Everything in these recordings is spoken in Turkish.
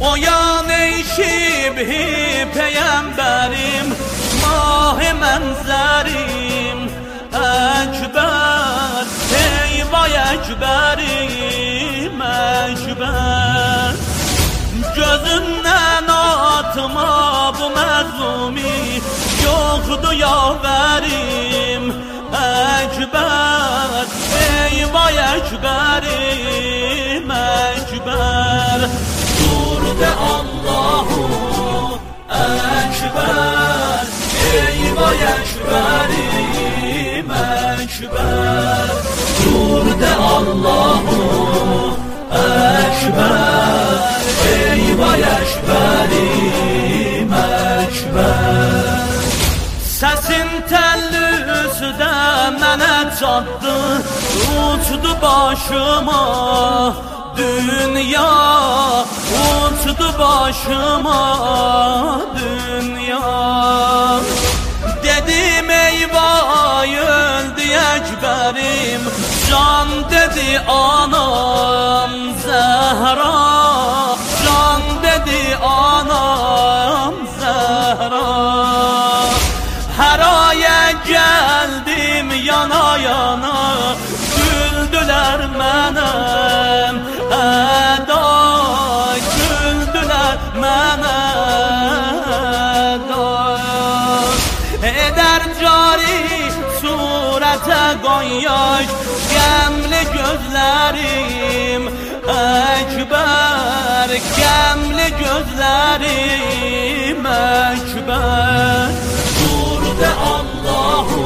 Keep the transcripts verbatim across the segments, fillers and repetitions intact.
Oyan ey şibhi peygamberim, mah-ı menzerim ekber, ey vay ekberim ekber. Gözünden atma bu mezlumi, yoktu yaverim ekber, ey vay ekberim ekber. Dur de Allahu ekber, ey vay ekberim ekber. Dur de Allahu ekber, ey vay ekberim ekber. Sesin tellüsüde mene çattı, uçdu başıma dünya, uçdu başıma dünya. Dedim eyvah öldü ekberim, can dedi anam Zehra, can dedi anam Zehra. Her aya geldim yana yana, güldüler menem eda, güldüler menem eda. Eder cari surete goyaş gemli gözlerim ekber, gemli gözlerim ekber. Dur de Allahu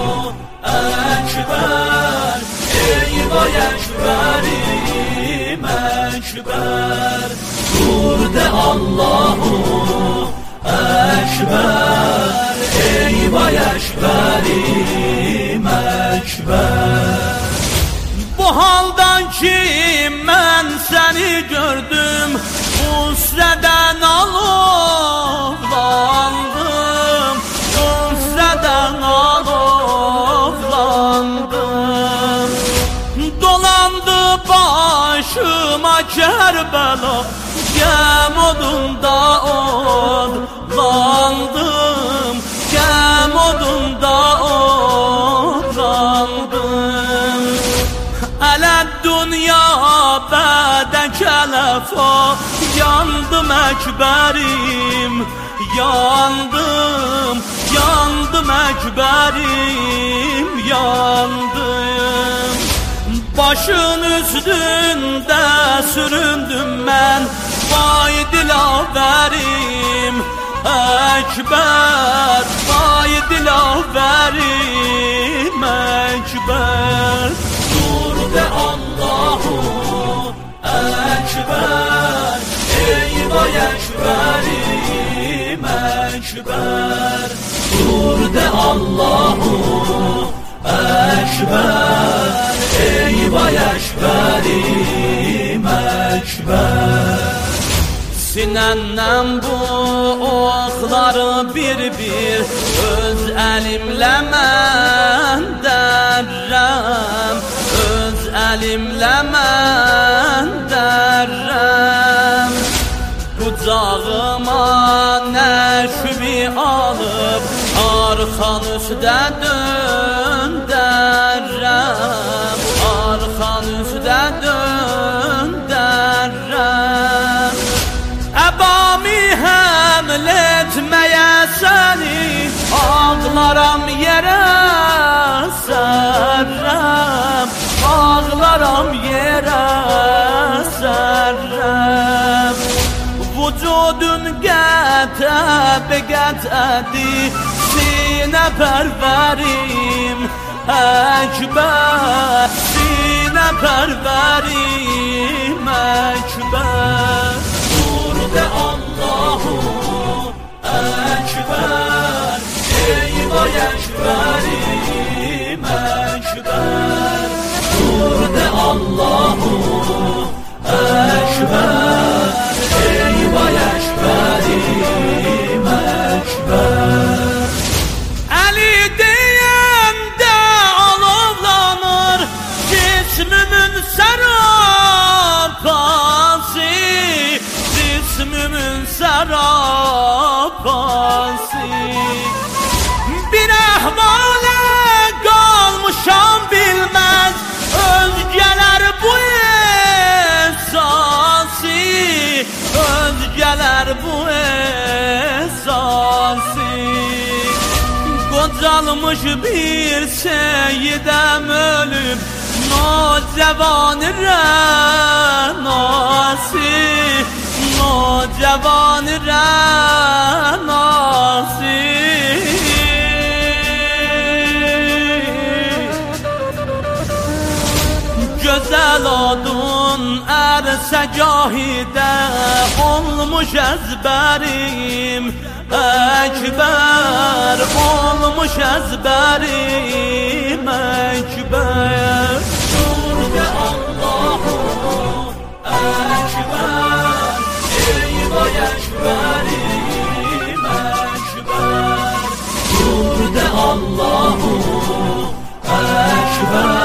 ekber, ey vay ekberim ekber. Dur de Allahu ekber, ey vay ekberim ekber. Bu haldan ki ben seni gördüm, usreden alovlandım, usreden alovlandım. Dolandı başıma Kerbela, gem odunda odlandım, gem odunda odlandım. Eled dünya bedek elefa, yandım ekberim, yandım, yandım ekberim, yandım. Başın üstünde süründüm ben, vay dilaverim ekber, vay dilaverim ekber. Dur de Allahu ekber, ey vay ekberim ekber. Dur de Allahu ekber, ey vay ekberim ekber. Sinenden bu okları bir bir öz elimle mən derrem, öz elimle mən derrem. Kucağıma neşvi alıp arxan üstə döndərrəm, arxan üstə döndərrəm. Əbami həml etməyə səni, ağlaram yerə sərrəm, ağlaram yerə sərrəm. Vücudun qətəb qətədi, sinə pərvərim ekber, sinə pərvərim ekber. Dur de Allahu ekber, ey vay ekberim ekber. Dur de Allahu ekber, ey vay ekberim ekber. Ali deyəndə alovlanır cismimin sərapası, cismimin şarapansi bir ahvale kalmışam bilmez özgeler bu esası özgeler bu esası kocalmış bir seyidem ölüp نوجوان رناسی نوجوان رناسی güzel odun ersegahide olmuş ezberim ekber olmuş ezberim ekber Allahu Ekber ey vay ekberim ekber Dur de Allahu Ekber